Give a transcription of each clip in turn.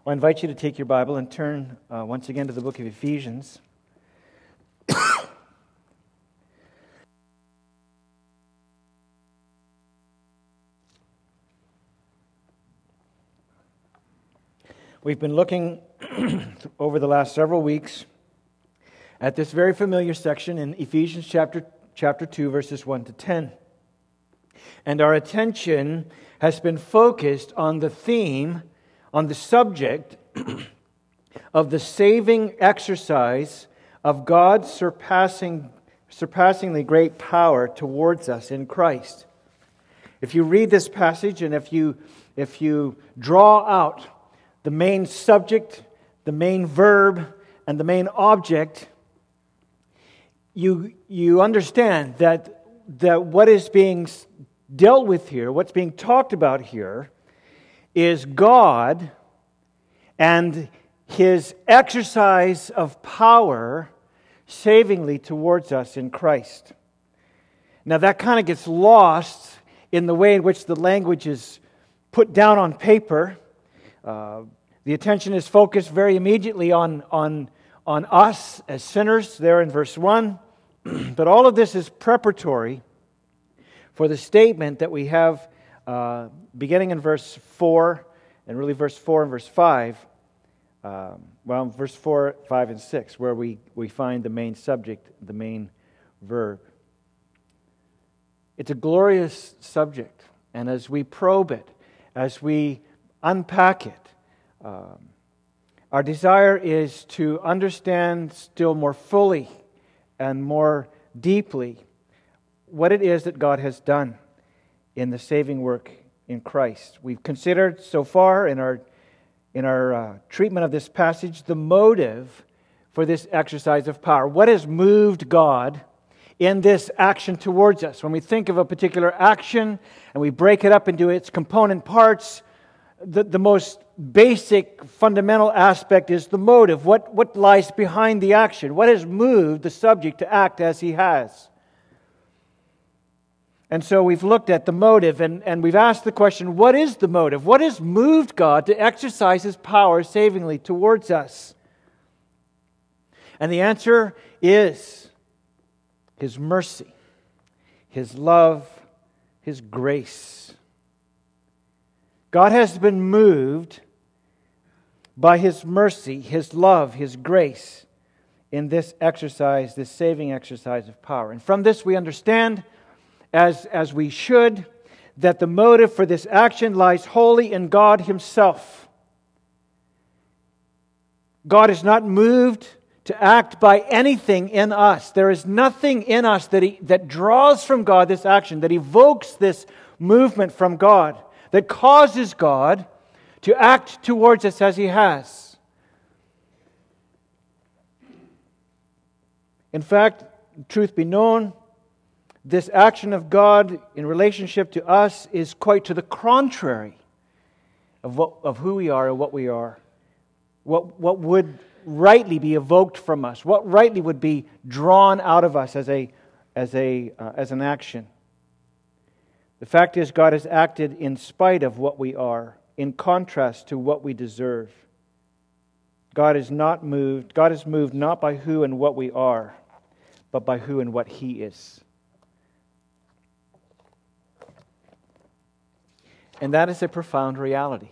I invite you to take your Bible and turn once again to the book of Ephesians. We've been looking over the last several weeks at this very familiar section in Ephesians chapter 2, verses 1 to 10. And our attention has been focused on the theme, on the subject of the saving exercise of God's surpassingly great power towards us in Christ. If you read this passage and if you draw out the main subject, the main verb, and the main object, you understand that what is being dealt with here, what's being talked about here, is God and His exercise of power savingly towards us in Christ. Now that kind of gets lost in the way in which the language is put down on paper. The attention is focused very immediately on us as sinners there in verse 1. But all of this is preparatory for the statement that we have beginning in verse 4, and really verse 4 and verse 5, verse 4, 5, and 6, where we find the main subject, the main verb. It's a glorious subject, and as we probe it, as we unpack it, our desire is to understand still more fully and more deeply what it is that God has done in the saving work in Christ. We've considered so far in our treatment of this passage the motive for this exercise of power. What has moved God in this action towards us? When we think of a particular action and we break it up into its component parts, the most basic, fundamental aspect is the motive. What lies behind the action? What has moved the subject to act as he has? And so we've looked at the motive and we've asked the question, what is the motive? What has moved God to exercise His power savingly towards us? And the answer is His mercy, His love, His grace. God has been moved by His mercy, His love, His grace in this exercise, this saving exercise of power. And from this we understand, as we should, that the motive for this action lies wholly in God Himself. God is not moved to act by anything in us. There is nothing in us that draws from God this action, that evokes this movement from God, that causes God to act towards us as He has. In fact, truth be known, this action of God in relationship to us is quite to the contrary of who we are and what we are. What would rightly be evoked from us? What rightly would be drawn out of us as an action? The fact is, God has acted in spite of what we are, in contrast to what we deserve. God is moved not by who and what we are, but by who and what He is. And that is a profound reality.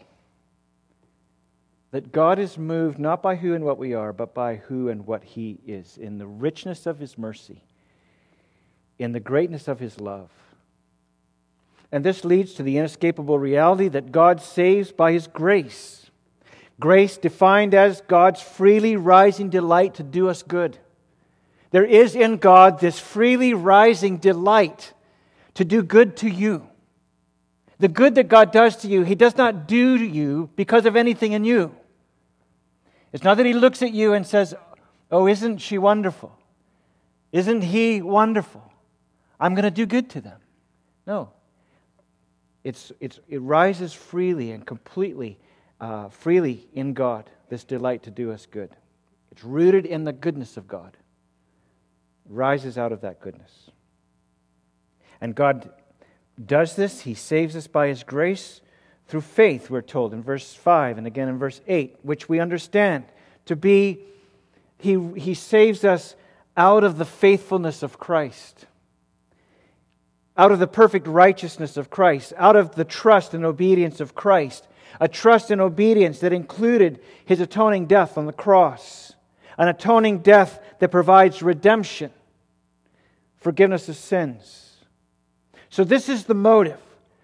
That God is moved not by who and what we are, but by who and what He is, in the richness of His mercy, in the greatness of His love. And this leads to the inescapable reality that God saves by His grace. Grace defined as God's freely rising delight to do us good. There is in God this freely rising delight to do good to you. The good that God does to you, He does not do to you because of anything in you. It's not that He looks at you and says, "Oh, isn't she wonderful? Isn't he wonderful? I'm going to do good to them." No. It rises freely and completely, freely in God, this delight to do us good. It's rooted in the goodness of God. It rises out of that goodness. And God does this. He saves us by His grace through faith, we're told in verse 5 and again in verse 8, which we understand to be, He saves us out of the faithfulness of Christ, out of the perfect righteousness of Christ, out of the trust and obedience of Christ, a trust and obedience that included His atoning death on the cross, an atoning death that provides redemption, forgiveness of sins. So this is the motive.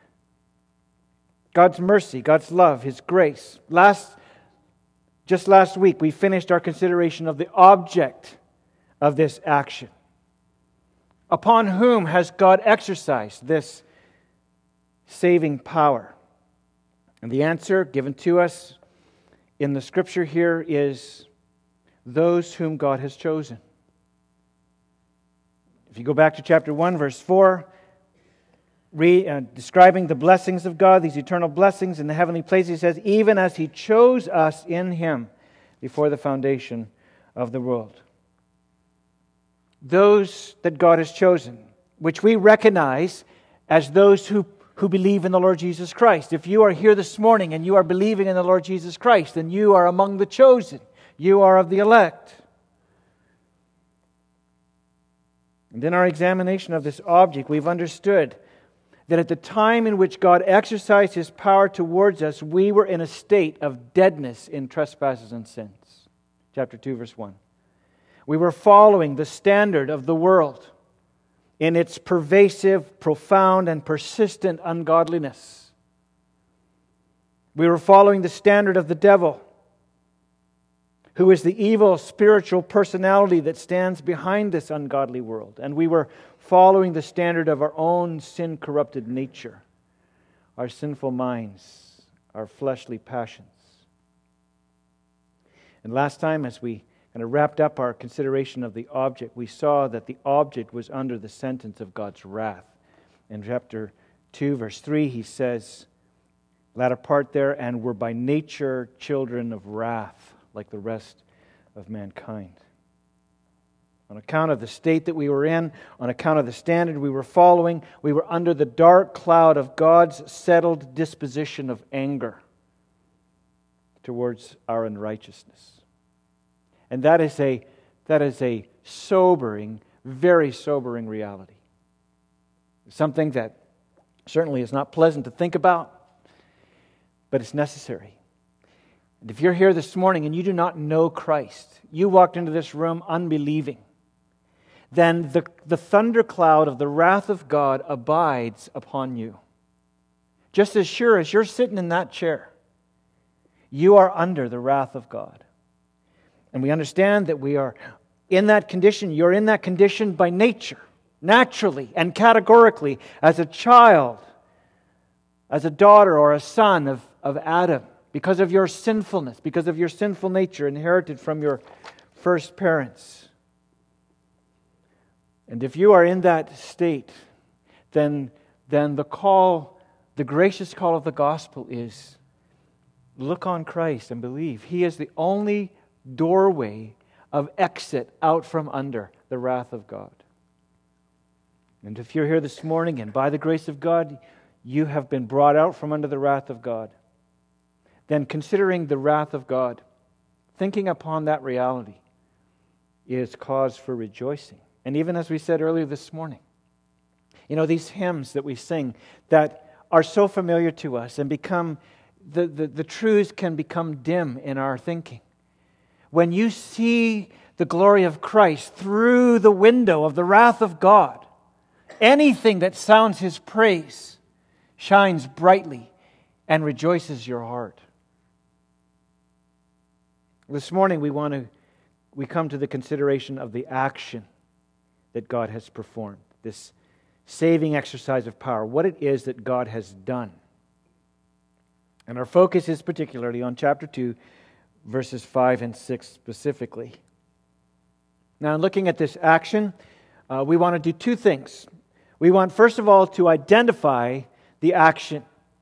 God's mercy, God's love, His grace. Just last week, we finished our consideration of the object of this action. Upon whom has God exercised this saving power? And the answer given to us in the Scripture here is those whom God has chosen. If you go back to chapter 1, verse 4, describing the blessings of God, these eternal blessings in the heavenly places, he says, even as He chose us in Him before the foundation of the world. Those that God has chosen, which we recognize as those who believe in the Lord Jesus Christ. If you are here this morning and you are believing in the Lord Jesus Christ, then you are among the chosen. You are of the elect. And in our examination of this object, we've understood that at the time in which God exercised His power towards us, we were in a state of deadness in trespasses and sins. Chapter 2, verse 1. We were following the standard of the world in its pervasive, profound, and persistent ungodliness. We were following the standard of the devil, who is the evil spiritual personality that stands behind this ungodly world. And we were following the standard of our own sin-corrupted nature, our sinful minds, our fleshly passions. And last time, as we kind of wrapped up our consideration of the object, we saw that the object was under the sentence of God's wrath. In chapter 2, verse 3, he says, latter part there, and were by nature children of wrath, like the rest of mankind. On account of the state that we were in, on account of the standard we were following, we were under the dark cloud of God's settled disposition of anger towards our unrighteousness. And that is a sobering, very sobering reality. Something that certainly is not pleasant to think about, but it's necessary. And if you're here this morning and you do not know Christ, you walked into this room unbelieving, then the thundercloud of the wrath of God abides upon you. Just as sure as you're sitting in that chair, you are under the wrath of God. And we understand that we are in that condition. You're in that condition by nature, naturally and categorically, as a child, as a daughter or a son of Adam, because of your sinfulness, because of your sinful nature inherited from your first parents. And if you are in that state, then the gracious call of the gospel is, look on Christ and believe. He is the only doorway of exit out from under the wrath of God. And if you're here this morning and by the grace of God, you have been brought out from under the wrath of God, then considering the wrath of God, thinking upon that reality, is cause for rejoicing. And even as we said earlier this morning, these hymns that we sing that are so familiar to us and become, the truths can become dim in our thinking. When you see the glory of Christ through the window of the wrath of God, anything that sounds His praise shines brightly and rejoices your heart. This morning we come to the consideration of the action that God has performed, this saving exercise of power, what it is that God has done. And our focus is particularly on chapter 2, verses 5 and 6 specifically. Now, in looking at this action, we want to do two things. We want, first of all, to identify the action.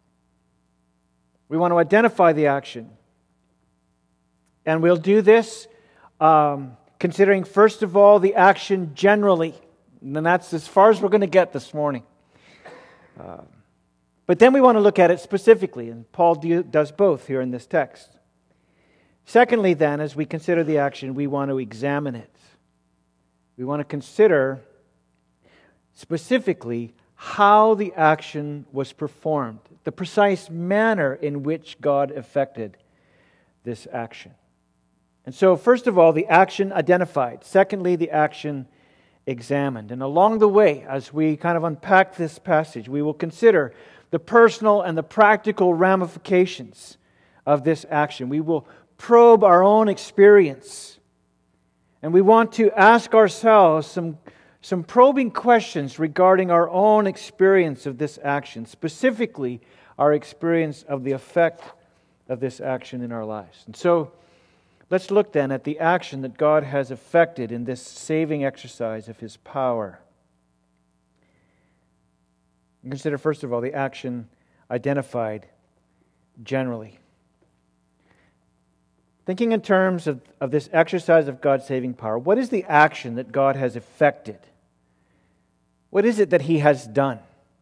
We want to identify the action. And we'll do this considering, first of all, the action generally. And that's as far as we're going to get this morning. But then we want to look at it specifically, and Paul does both here in this text. Secondly, then, as we consider the action, we want to examine it. We want to consider specifically how the action was performed, the precise manner in which God effected this action. And so, first of all, the action identified. Secondly, the action examined. And along the way, as we kind of unpack this passage, we will consider the personal and the practical ramifications of this action. We will probe our own experience. And we want to ask ourselves some probing questions regarding our own experience of this action, specifically our experience of the effect of this action in our lives. And so, let's look then at the action that God has effected in this saving exercise of His power. And consider, first of all, the action identified generally. Thinking in terms of this exercise of God's saving power, what is the action that God has effected? What is it that He has done?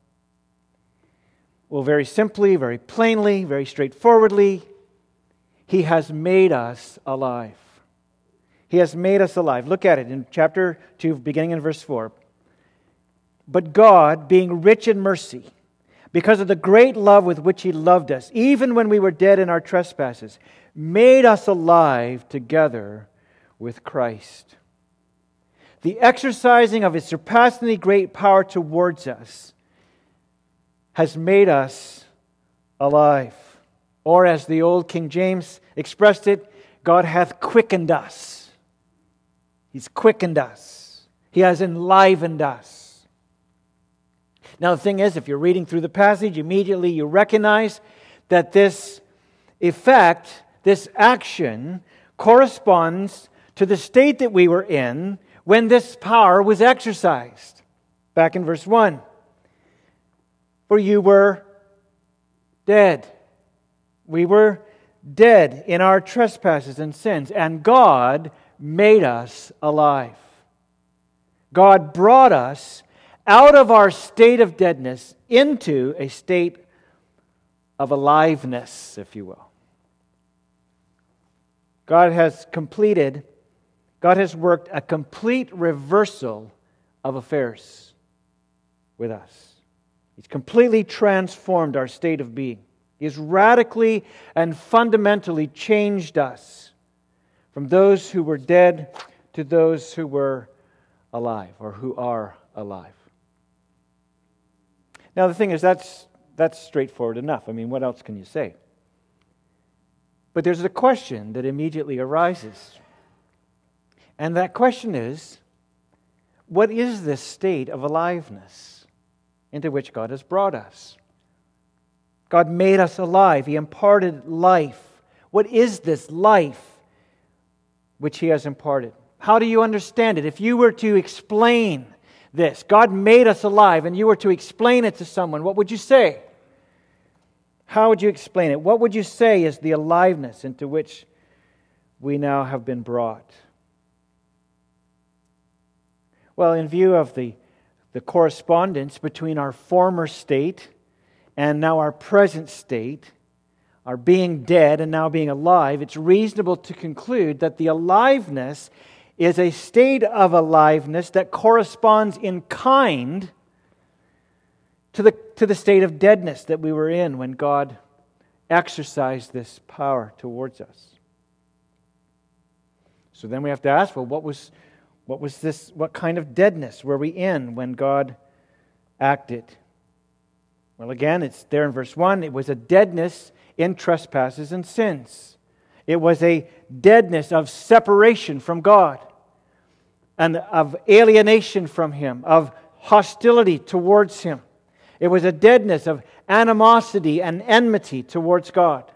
Well, very simply, very plainly, very straightforwardly, He has made us alive. He has made us alive. Look at it in chapter 2, beginning in verse 4. But God, being rich in mercy, because of the great love with which He loved us, even when we were dead in our trespasses, made us alive together with Christ. The exercising of His surpassingly great power towards us has made us alive. Or as the old King James expressed it, God hath quickened us. He's quickened us. He has enlivened us. Now the thing is, if you're reading through the passage, immediately you recognize that this effect, this action, corresponds to the state that we were in when this power was exercised. Back in verse 1. For you were dead. We were dead in our trespasses and sins, and God made us alive. God brought us out of our state of deadness into a state of aliveness, if you will. God has worked a complete reversal of affairs with us. He's completely transformed our state of being. He has radically and fundamentally changed us from those who were dead to those who were alive or who are alive. Now the thing is, that's straightforward enough. I mean, what else can you say? But there's a question that immediately arises. And that question is, what is this state of aliveness into which God has brought us? God made us alive. He imparted life. What is this life which He has imparted? How do you understand it? If you were to explain this, God made us alive, and you were to explain it to someone, what would you say? How would you explain it? What would you say is the aliveness into which we now have been brought? Well, in view of the correspondence between our former state and now our present state, our being dead and now being alive, it's reasonable to conclude that the aliveness is a state of aliveness that corresponds in kind to the state of deadness that we were in when God exercised this power towards us. So then we have to ask, well, what was this? What kind of deadness were we in when God acted? Well, again, it's there in verse 1. It was a deadness in trespasses and sins. It was a deadness of separation from God and of alienation from Him, of hostility towards Him. It was a deadness of animosity and enmity towards God.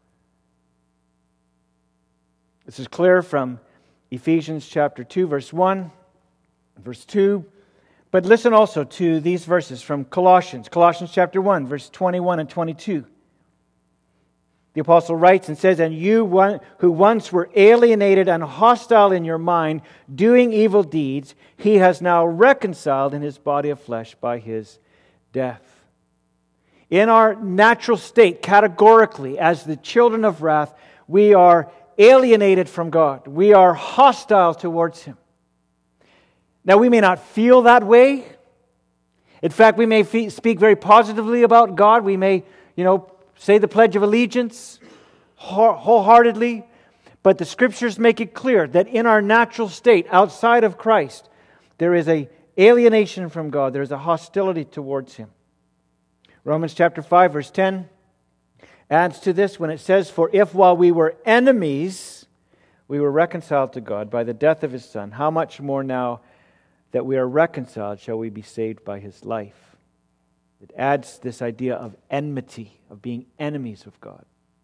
This is clear from Ephesians chapter 2, verse 1, verse 2. But listen also to these verses from Colossians chapter 1, verse 21 and 22. The apostle writes and says, "And you who once were alienated and hostile in your mind, doing evil deeds, He has now reconciled in His body of flesh by His death." In our natural state, categorically, as the children of wrath, we are alienated from God. We are hostile towards Him. Now, we may not feel that way. In fact, we may speak very positively about God. We may, say the Pledge of Allegiance wholeheartedly. But the Scriptures make it clear that in our natural state, outside of Christ, there is an alienation from God. There is a hostility towards Him. Romans chapter 5, verse 10 adds to this when it says, "For if while we were enemies, we were reconciled to God by the death of His Son, how much more now that we are reconciled shall we be saved by His life?" It adds this idea of enmity, of being enemies of God.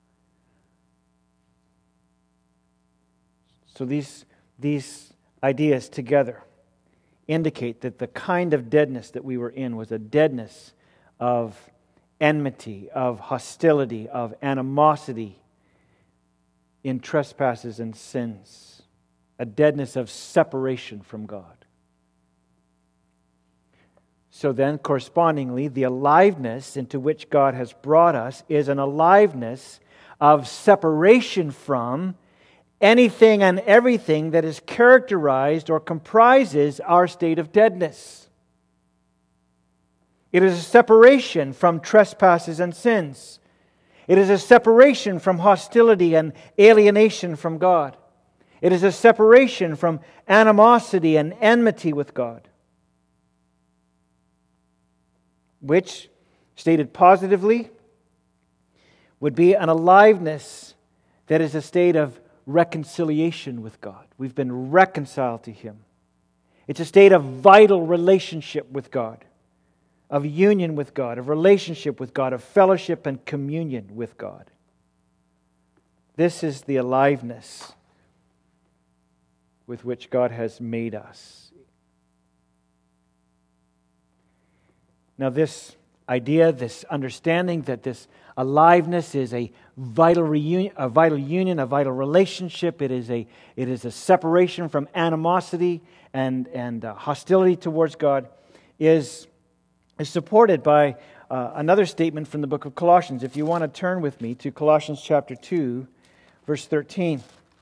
So these ideas together indicate that the kind of deadness that we were in was a deadness of enmity, of hostility, of animosity in trespasses and sins, a deadness of separation from God. So then, correspondingly, the aliveness into which God has brought us is an aliveness of separation from anything and everything that is characterized or comprises our state of deadness. It is a separation from trespasses and sins. It is a separation from hostility and alienation from God. It is a separation from animosity and enmity with God, which, stated positively, would be an aliveness that is a state of reconciliation with God. We've been reconciled to Him. It's a state of vital relationship with God, of union with God, of relationship with God, of fellowship and communion with God. This is the aliveness with which God has made us. Now, this idea, this understanding that this aliveness is a vital reunion, a vital union, a vital relationship. It is a separation from animosity and hostility towards God. Is supported by another statement from the book of Colossians. If you want to turn with me to Colossians chapter 2, verse 13.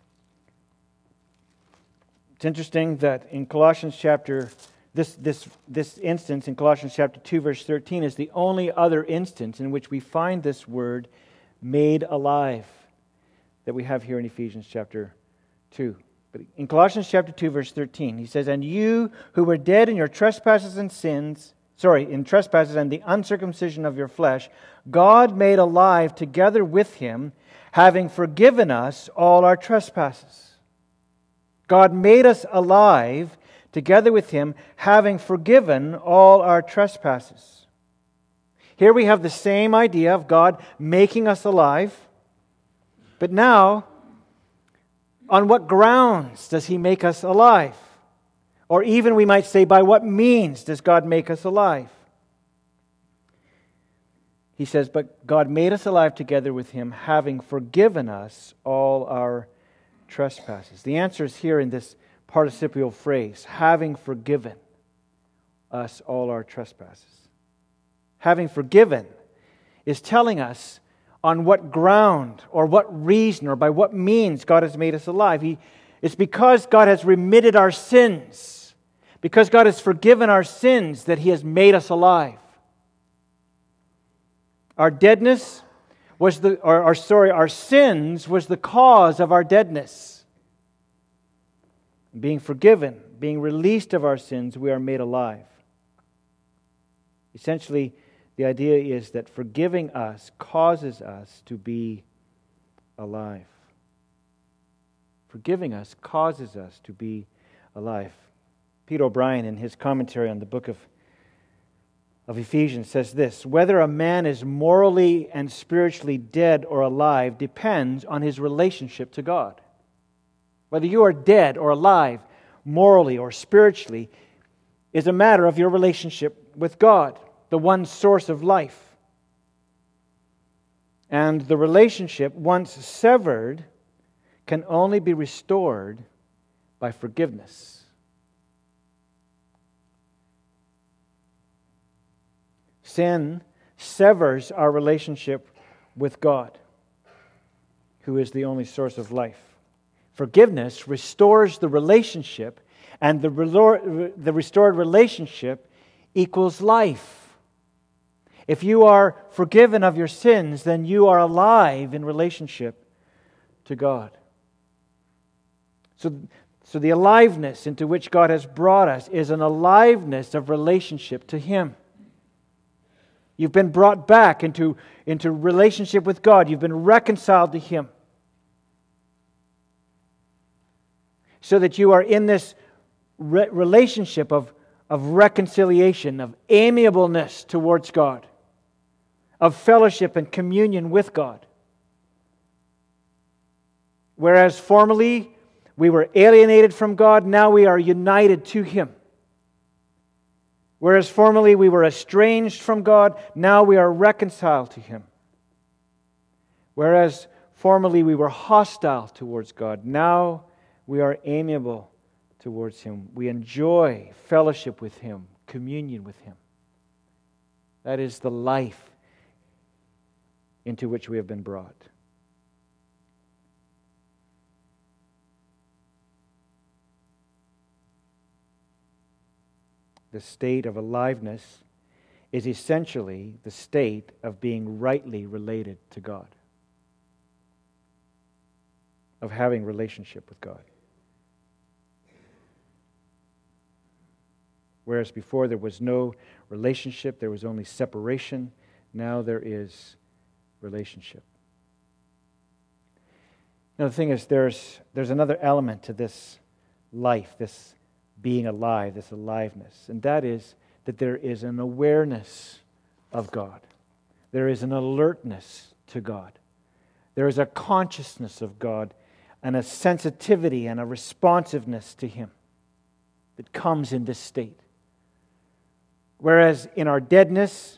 It's interesting that in Colossians chapter This instance in Colossians chapter 2, verse 13 is the only other instance in which we find this word made alive that we have here in Ephesians chapter 2. But in Colossians chapter 2, verse 13, he says, "And you who were dead in your trespasses and trespasses and the uncircumcision of your flesh, God made alive together with Him, having forgiven us all our trespasses." God made us alive together with Him, having forgiven all our trespasses. Here we have the same idea of God making us alive, but now, on what grounds does He make us alive? Or even we might say, by what means does God make us alive? He says, "But God made us alive together with Him, having forgiven us all our trespasses." The answer is here in this participial phrase, having forgiven us all our trespasses. Having forgiven is telling us on what ground or what reason or by what means God has made us alive. It's because God has remitted our sins, because God has forgiven our sins that He has made us alive. Our deadness was our sins was the cause of our deadness. Being forgiven, being released of our sins, we are made alive. Essentially, the idea is that forgiving us causes us to be alive. Forgiving us causes us to be alive. Peter O'Brien, in his commentary on the book of Ephesians, says this: "Whether a man is morally and spiritually dead or alive depends on his relationship to God." Whether you are dead or alive, morally or spiritually, is a matter of your relationship with God, the one source of life. And the relationship, once severed, can only be restored by forgiveness. Sin severs our relationship with God, who is the only source of life. Forgiveness restores the relationship, and the restored relationship equals life. If you are forgiven of your sins, then you are alive in relationship to God. So the aliveness into which God has brought us is an aliveness of relationship to Him. You've been brought back into relationship with God. You've been reconciled to Him. So that you are in this relationship of reconciliation, of amiableness towards God, of fellowship and communion with God. Whereas formerly we were alienated from God, now we are united to Him. Whereas formerly we were estranged from God, now we are reconciled to Him. Whereas formerly we were hostile towards God, now we are amiable towards Him. We enjoy fellowship with Him, communion with Him. That is the life into which we have been brought. The state of aliveness is essentially the state of being rightly related to God, of having relationship with God. Whereas before there was no relationship, there was only separation, now there is relationship. Now the thing is, there's another element to this life, this being alive, this aliveness, and that is that there is an awareness of God. There is an alertness to God. There is a consciousness of God and a sensitivity and a responsiveness to Him that comes in this state. Whereas in our deadness,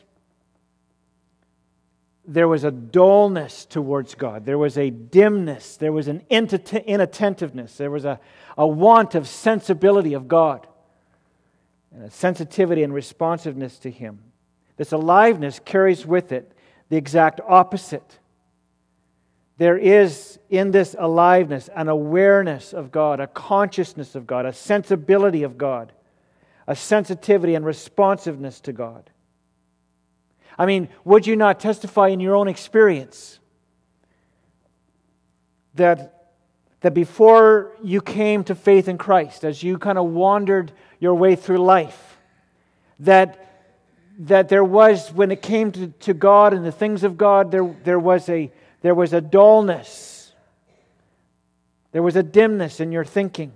there was a dullness towards God. There was a dimness. There was an inattentiveness. There was a want of sensibility of God, and a sensitivity and responsiveness to Him. This aliveness carries with it the exact opposite. There is in this aliveness an awareness of God, a consciousness of God, a sensibility of God, a sensitivity and responsiveness to God. I mean, would you not testify in your own experience that before you came to faith in Christ, as you kind of wandered your way through life, that there was, when it came to God and the things of God, there was a dullness, there was a dimness in your thinking.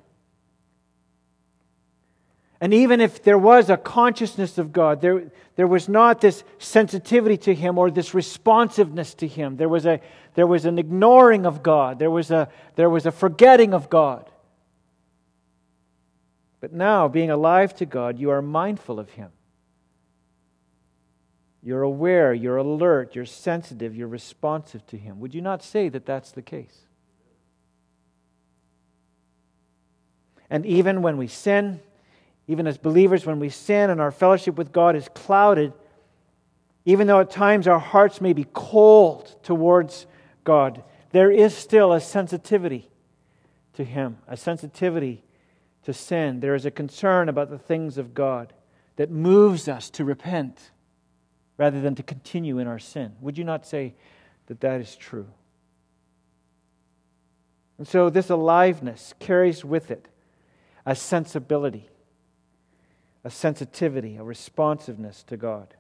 And even if there was a consciousness of God, there was not this sensitivity to Him or this responsiveness to Him. There was an ignoring of God. There was a forgetting of God. But now, being alive to God, you are mindful of Him. You're aware, you're alert, you're sensitive, you're responsive to Him. Would you not say that that's the case? And even when we sin, even as believers, when we sin and our fellowship with God is clouded, even though at times our hearts may be cold towards God, there is still a sensitivity to Him, a sensitivity to sin. There is a concern about the things of God that moves us to repent rather than to continue in our sin. Would you not say that that is true? And so this aliveness carries with it a sensibility, a sensitivity, a responsiveness to God.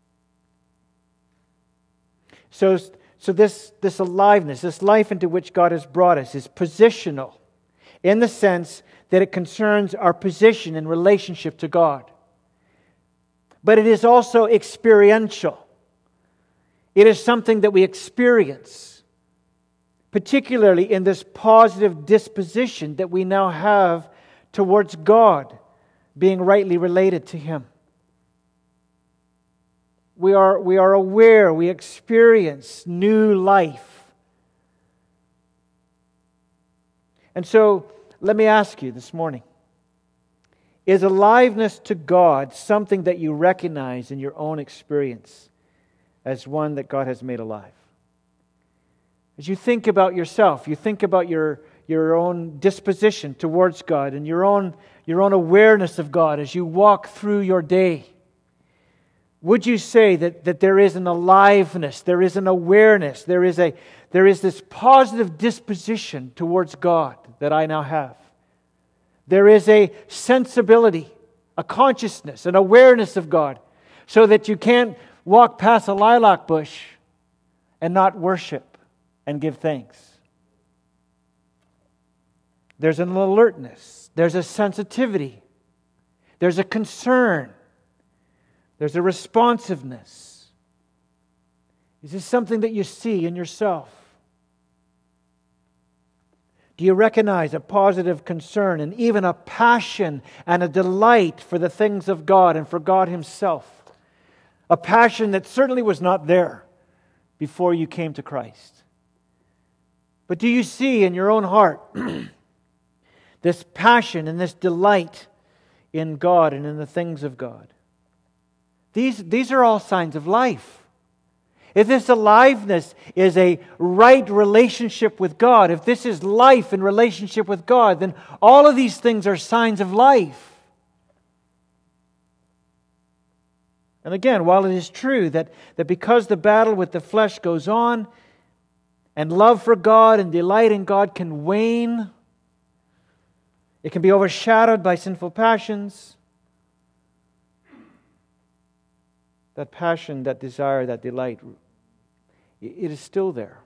So this aliveness, this life into which God has brought us is positional in the sense that it concerns our position in relationship to God. But it is also experiential. It is something that we experience, particularly in this positive disposition that we now have towards God, being rightly related to Him. We are aware, we experience new life. And so, let me ask you this morning, is aliveness to God something that you recognize in your own experience as one that God has made alive. As you think about yourself, you think about your own disposition towards God and your own awareness of God as you walk through your day. Would you say that there is an aliveness, there is an awareness, there is this positive disposition towards God that I now have? There is a sensibility, a consciousness, an awareness of God, so that you can't walk past a lilac bush and not worship and give thanks. There's an alertness, there's a sensitivity, there's a concern, there's a responsiveness. Is this something that you see in yourself? Do you recognize a positive concern and even a passion and a delight for the things of God and for God Himself? A passion that certainly was not there before you came to Christ. But do you see in your own heart this passion and this delight in God and in the things of God? These are all signs of life. If this aliveness is a right relationship with God, if this is life in relationship with God, then all of these things are signs of life. And again, while it is true that because the battle with the flesh goes on, and love for God and delight in God can wane, it can be overshadowed by sinful passions, that passion, that desire, that delight, it is still there.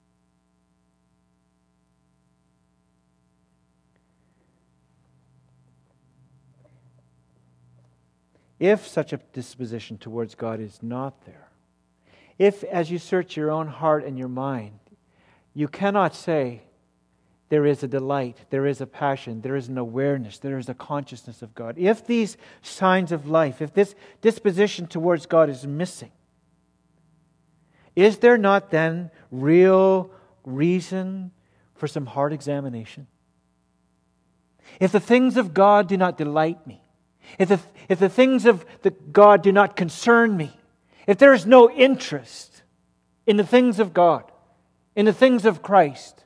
If such a disposition towards God is not there, if as you search your own heart and your mind, you cannot say there is a delight, there is a passion, there is an awareness, there is a consciousness of God. If these signs of life, if this disposition towards God is missing, is there not then real reason for some heart examination? If the things of God do not delight me, if the things of God do not concern me, if there is no interest in the things of God, in the things of Christ,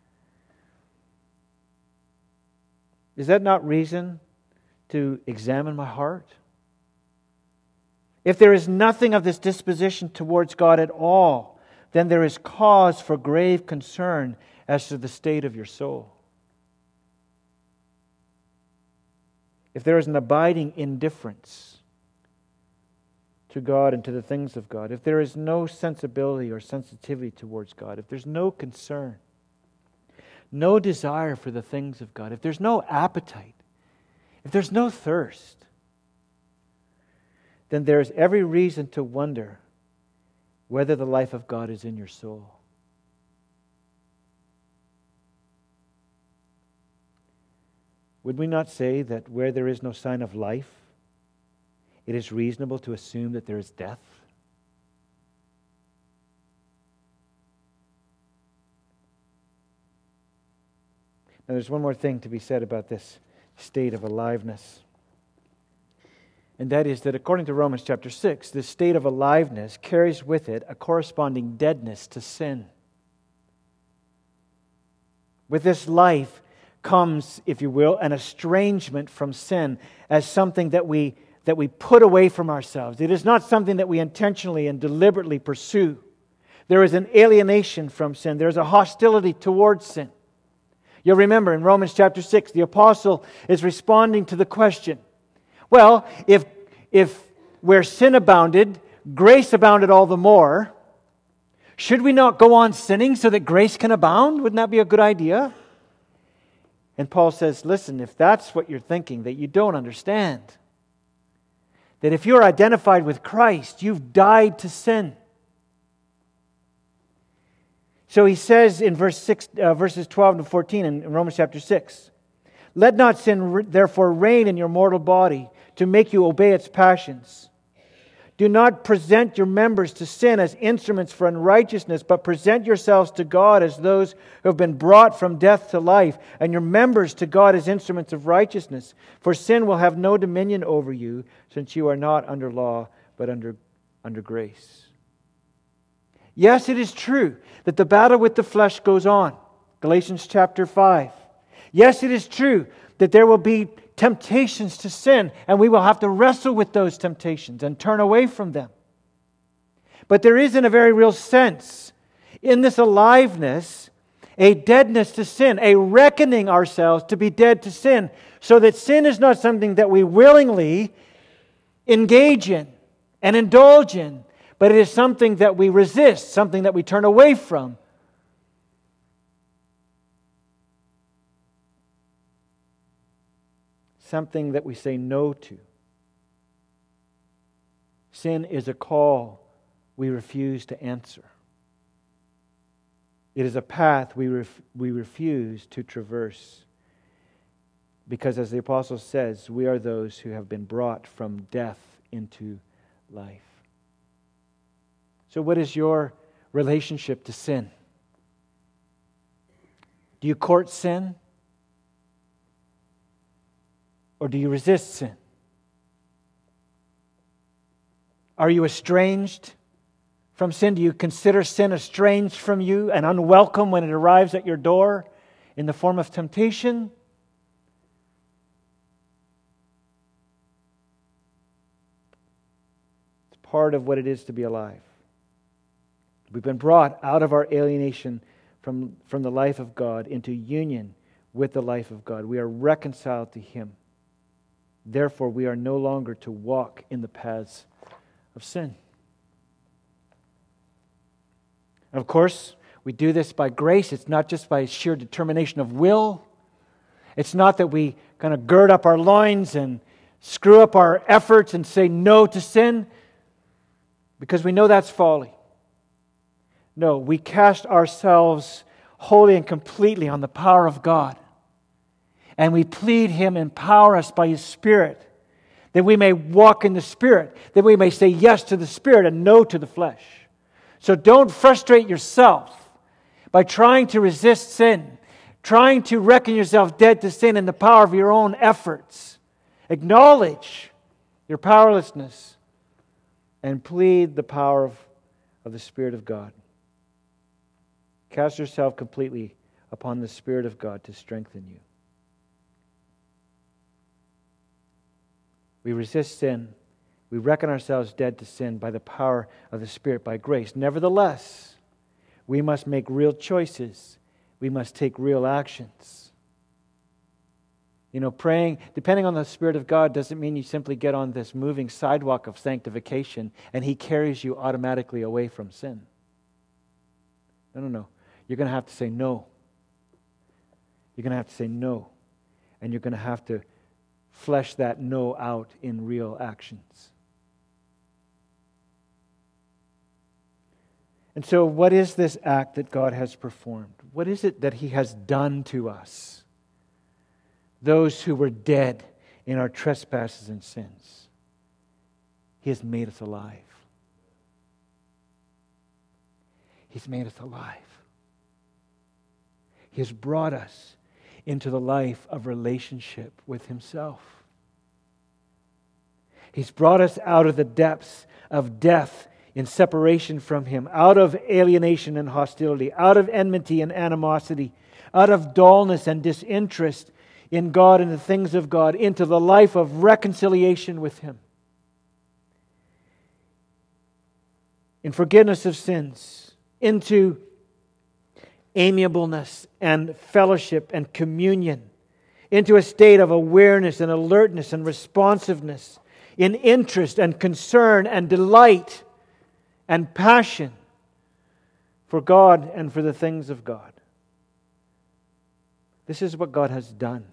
is that not reason to examine my heart? If there is nothing of this disposition towards God at all, then there is cause for grave concern as to the state of your soul. If there is an abiding indifference to God and to the things of God, if there is no sensibility or sensitivity towards God, if there's no concern, no desire for the things of God, if there's no appetite, if there's no thirst, then there's every reason to wonder whether the life of God is in your soul. Would we not say that where there is no sign of life, it is reasonable to assume that there is death? Now there's one more thing to be said about this state of aliveness. And that is that according to Romans chapter 6, this state of aliveness carries with it a corresponding deadness to sin. With this life comes, if you will, an estrangement from sin as something that we put away from ourselves. It is not something that we intentionally and deliberately pursue. There is an alienation from sin. There is a hostility towards sin. You'll remember in Romans chapter 6, the apostle is responding to the question, well, if where sin abounded, grace abounded all the more, should we not go on sinning so that grace can abound? Wouldn't that be a good idea? And Paul says, listen, if that's what you're thinking, that you don't understand. That if you're identified with Christ, you've died to sin. So he says in verses 12 to 14 in Romans chapter 6, let not sin therefore reign in your mortal body to make you obey its passions. Do not present your members to sin as instruments for unrighteousness, but present yourselves to God as those who have been brought from death to life, and your members to God as instruments of righteousness. For sin will have no dominion over you, since you are not under law, but under grace. Yes, it is true that the battle with the flesh goes on. Galatians chapter 5. Yes, it is true that there will be temptations to sin, and we will have to wrestle with those temptations and turn away from them. But there is, in a very real sense, in this aliveness, a deadness to sin, a reckoning ourselves to be dead to sin, so that sin is not something that we willingly engage in and indulge in, but it is something that we resist, something that we turn away from. Something that we say no to. Sin is a call we refuse to answer. It is a path we refuse to traverse. Because as the apostle says, we are those who have been brought from death into life. So what is your relationship to sin? Do you court sin? Or do you resist sin? Are you estranged from sin? Do you consider sin estranged from you and unwelcome when it arrives at your door in the form of temptation? It's part of what it is to be alive. We've been brought out of our alienation from the life of God into union with the life of God. We are reconciled to Him. Therefore, we are no longer to walk in the paths of sin. Of course, we do this by grace. It's not just by sheer determination of will. It's not that we kind of gird up our loins and screw up our efforts and say no to sin, because we know that's folly. No, we cast ourselves wholly and completely on the power of God. And we plead Him, empower us by His Spirit, that we may walk in the Spirit, that we may say yes to the Spirit and no to the flesh. So don't frustrate yourself by trying to resist sin, trying to reckon yourself dead to sin in the power of your own efforts. Acknowledge your powerlessness and plead the power of the Spirit of God. Cast yourself completely upon the Spirit of God to strengthen you. We resist sin. We reckon ourselves dead to sin by the power of the Spirit, by grace. Nevertheless, we must make real choices. We must take real actions. You know, praying, depending on the Spirit of God, doesn't mean you simply get on this moving sidewalk of sanctification and He carries you automatically away from sin. No. You're going to have to say no. You're going to have to say no. And you're going to have to flesh that no out in real actions. And so what is this act that God has performed? What is it that He has done to us? Those who were dead in our trespasses and sins. He has made us alive. He's made us alive. He has brought us into the life of relationship with Himself. He's brought us out of the depths of death in separation from Him, out of alienation and hostility, out of enmity and animosity, out of dullness and disinterest in God and the things of God, into the life of reconciliation with Him. In forgiveness of sins, into amiableness and fellowship and communion, into a state of awareness and alertness and responsiveness, in interest and concern and delight and passion for God and for the things of God. This is what God has done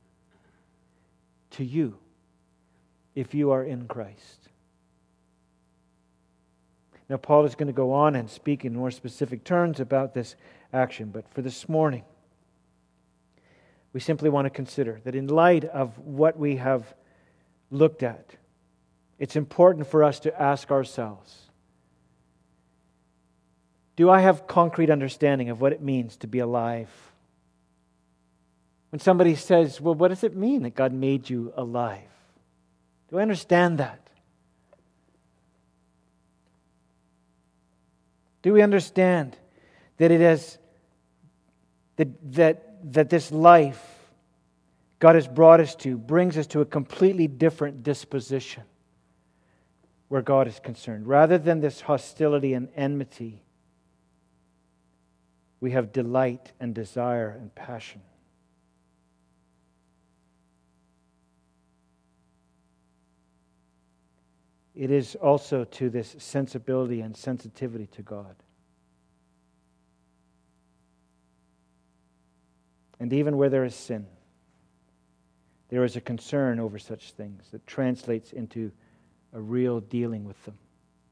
to you if you are in Christ. Now, Paul is going to go on and speak in more specific terms about this action, but for this morning, we simply want to consider that in light of what we have looked at, it's important for us to ask ourselves, do I have concrete understanding of what it means to be alive? When somebody says, well, what does it mean that God made you alive? Do I understand that? Do we understand that it has that this life God has brought us to brings us to a completely different disposition where God is concerned? Rather than this hostility and enmity, we have delight and desire and passion. It is also to this sensibility and sensitivity to God. And even where there is sin, there is a concern over such things that translates into a real dealing with them.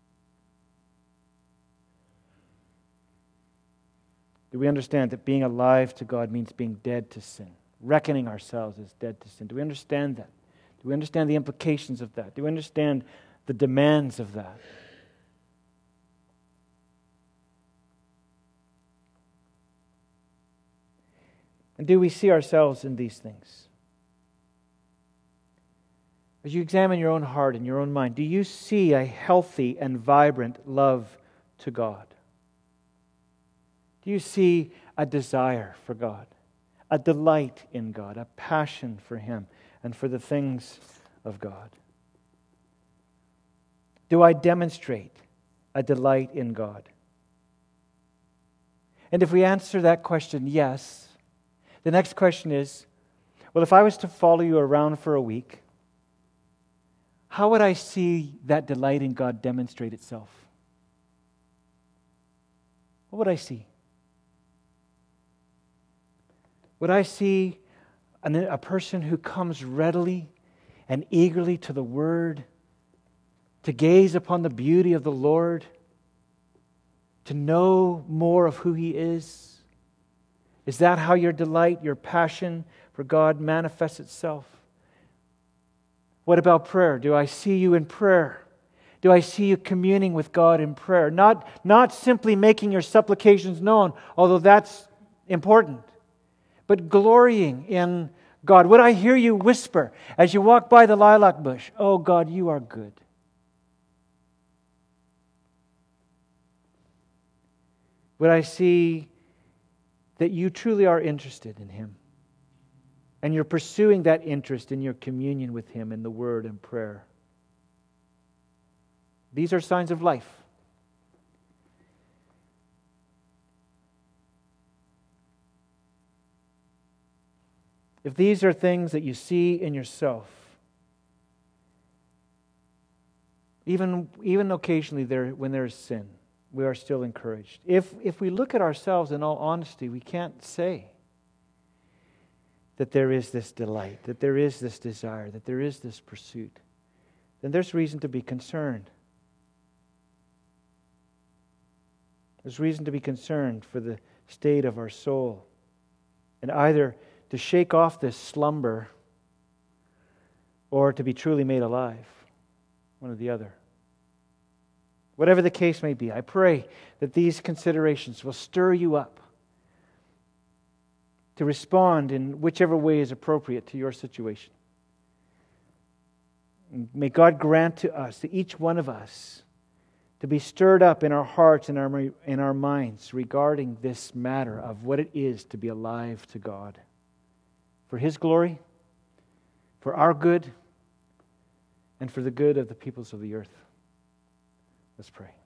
Do we understand that being alive to God means being dead to sin? Reckoning ourselves as dead to sin. Do we understand that? Do we understand the implications of that? Do we understand the demands of that? And do we see ourselves in these things? As you examine your own heart and your own mind, do you see a healthy and vibrant love to God? Do you see a desire for God, a delight in God, a passion for Him and for the things of God? Do I demonstrate a delight in God? And if we answer that question, yes, the next question is, well, if I was to follow you around for a week, how would I see that delight in God demonstrate itself? What would I see? Would I see a person who comes readily and eagerly to the Word, to gaze upon the beauty of the Lord, to know more of who He is? Is that how your delight, your passion for God manifests itself? What about prayer? Do I see you in prayer? Do I see you communing with God in prayer? Not simply making your supplications known, although that's important, but glorying in God. Would I hear you whisper as you walk by the lilac bush, "Oh God, you are good"? Would I see that you truly are interested in Him, and you're pursuing that interest in your communion with Him in the Word and prayer? These are signs of life. If these are things that you see in yourself, even occasionally when there is sin, we are still encouraged. If we look at ourselves in all honesty, we can't say that there is this delight, that there is this desire, that there is this pursuit. Then there's reason to be concerned. There's reason to be concerned for the state of our soul, and either to shake off this slumber or to be truly made alive, one or the other. Whatever the case may be, I pray that these considerations will stir you up to respond in whichever way is appropriate to your situation. And may God grant to us, to each one of us, to be stirred up in our hearts and in our minds regarding this matter of what it is to be alive to God. For His glory, for our good, and for the good of the peoples of the earth. Let's pray.